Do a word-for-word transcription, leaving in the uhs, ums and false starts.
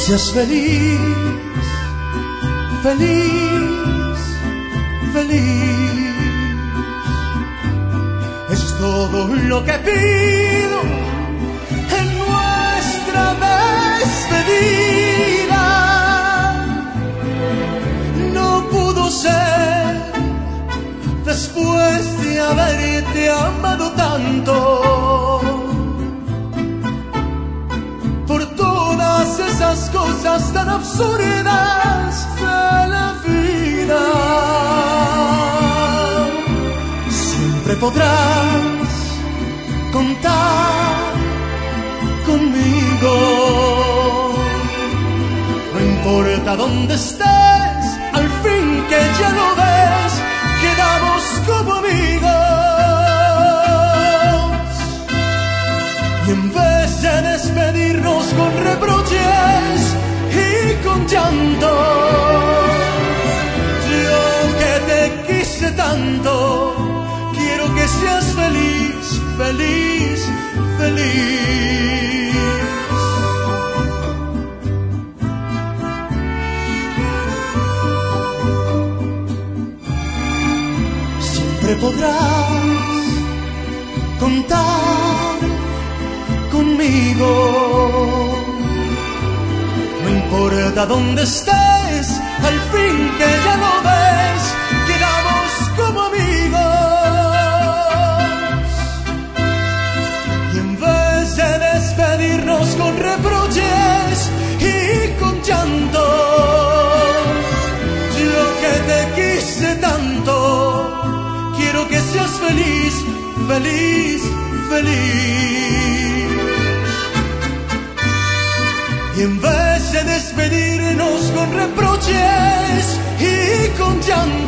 seas feliz, feliz, feliz. Es todo lo que pido en nuestra despedida. No pudo ser después de haberte amado tanto. Por todas esas cosas tan absurdas de la vida. Siempre podrás contar conmigo. No importa dónde estés, al fin que ya lo ves, quedamos como amigos. Y en vez de despedirnos con reproches y con llanto, yo que te quise tanto, quiero que seas feliz, feliz, feliz. Siempre podrás contar conmigo. No importa dónde estés, al fin que ya lo ves, quedamos como amigos. Y en vez de despedirnos con reproches y con llanto, yo que te quise tanto, quiero que seas feliz, feliz, feliz. Y en vez de despedirnos con reproches y con llanto,